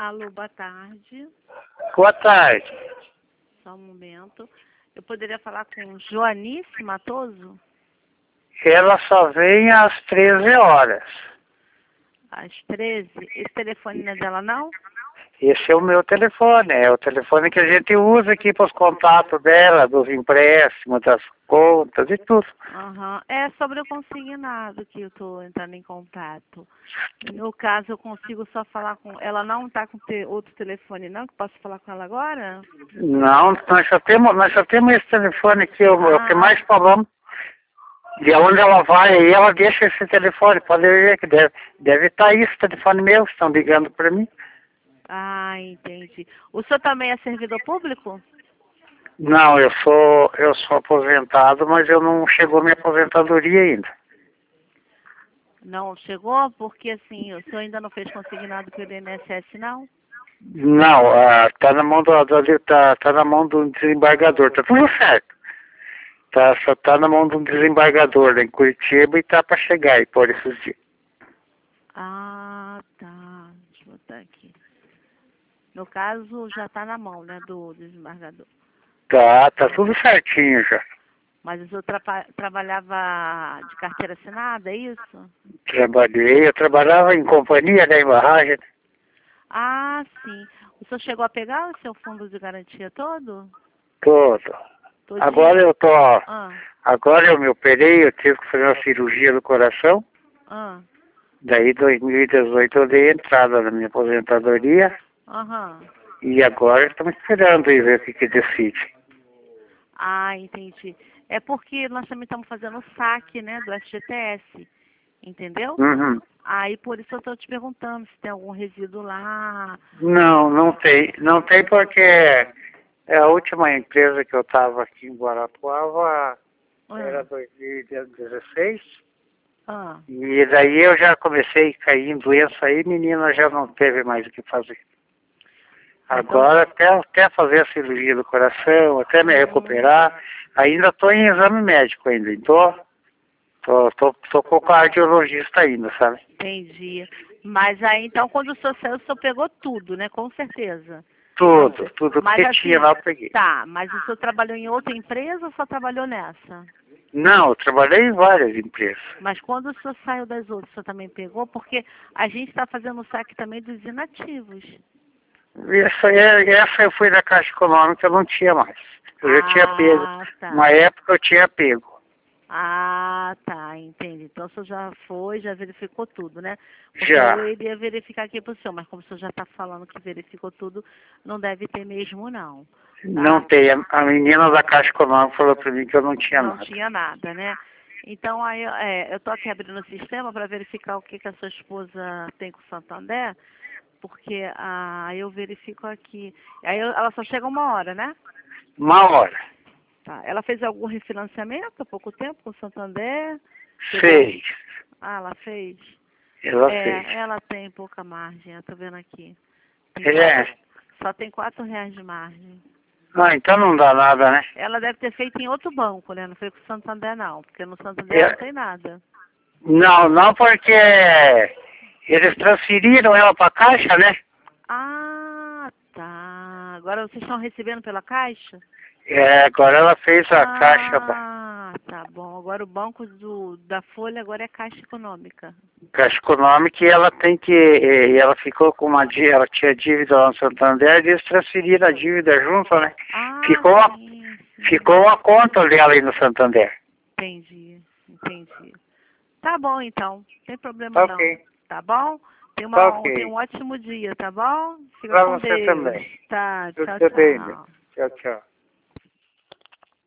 Alô, boa tarde. Boa tarde. Só um momento. Eu poderia falar com Joanice Matoso? Ela só vem às 13 horas. Às 13? Esse telefone não é dela, não? Esse é o meu telefone, é o telefone que a gente usa aqui para os contatos dela, dos empréstimos, das contas e tudo. Aham. É sobre o consignado que eu estou entrando em contato. No caso, eu consigo só falar com... Ela não está com outro telefone, não? Que posso falar com ela agora? Não, nós só temos esse telefone aqui, é o que mais falamos. De onde ela vai, aí ela deixa esse telefone, pode ver que deve estar aí esse telefone meu, estão ligando para mim. Ah, entendi. O senhor também é servidor público? Não, eu sou aposentado, mas eu não chegou minha aposentadoria ainda. Não chegou? Porque assim, o senhor ainda não fez consignado pelo INSS, não? Não, tá na mão tá na mão do desembargador, tá tudo certo. Só tá na mão do desembargador lá em Curitiba e tá para chegar aí por esses dias. Ah, tá. Deixa eu botar aqui. No caso, já está na mão, né, do desembargador. Tá tudo certinho já. Mas o senhor trabalhava de carteira assinada, é isso? Eu trabalhava em companhia da barragem. Ah, sim. O senhor chegou a pegar o seu fundo de garantia todo? Todo. Todinho? Ah, Agora eu me operei, eu tive que fazer uma cirurgia do coração. ah, Daí, em 2018, eu dei entrada na minha aposentadoria. aham. E agora estamos esperando aí ver o que decide. Ah, entendi. É porque nós também estamos fazendo o saque, né, do FGTS, entendeu? Uhum. Aí por isso eu estou te perguntando se tem algum resíduo lá. Não, não tem. Não tem porque é a última empresa que eu estava aqui em Guarapuava era Ah, 2016. ah. E daí eu já comecei a cair em doença aí, menina já não teve mais o que fazer. Ah, então, Agora até fazer a cirurgia do coração, até me recuperar, ainda estou em exame médico ainda, então tô com o cardiologista ainda, sabe? entendi. Mas aí, então, quando o senhor saiu, o senhor pegou tudo, né? Com certeza. Tudo Mas que tinha assim, lá eu peguei. tá, mas o senhor trabalhou em outra empresa ou só trabalhou nessa? Não, eu trabalhei em várias empresas. Mas quando o senhor saiu das outras, o senhor também pegou? Porque a gente está fazendo o saque também dos inativos. Essa eu fui da Caixa Econômica, eu não tinha mais. Eu já tinha pego. Ah, Uma tá. época eu tinha pego. Ah, tá, entendi. Então o senhor já foi, já verificou tudo, né? Porque eu Já. iria verificar aqui pro senhor, mas como o senhor já está falando que verificou tudo, não deve ter mesmo, não. Não Tá? tem. A menina da Caixa Econômica falou para mim que eu não tinha Não nada. tinha nada, né? Então aí eu tô aqui abrindo o sistema para verificar o que que a sua esposa tem com o Santander, porque aí eu verifico aqui. Ela só chega 1 hora, né? Uma hora. Tá. Ela fez algum refinanciamento há pouco tempo com o Santander? Chegou. Fez. Ah, ela fez. Ela fez. Ela tem pouca margem, eu tô vendo aqui. Tem É. só tem R$ 4 de margem. Ah, então não dá nada, né? Ela deve ter feito em outro banco, né? Não foi com o Santander, não. Porque no Santander não É, tem nada. não porque eles transferiram ela para a Caixa, né? Ah, tá. Agora vocês estão recebendo pela Caixa? É, agora ela fez a Caixa. Ah, tá bom. Agora o banco da Folha agora é Caixa Econômica. Caixa Econômica e ela tem que. E ela ficou com uma dívida, ela tinha dívida lá no Santander e eles transferiram a dívida junto, né? Ah, Ficou, a- sim, ficou sim. a conta dela aí no Santander. Entendi, entendi. Tá bom, então. Não tem problema Tá não. ok, Tá bom? tá Tenha um ok. ótimo dia, tá bom? Fica Pra com você Deus. também. Tá, Tudo tchau, bem, né? tchau. Tchau, tchau.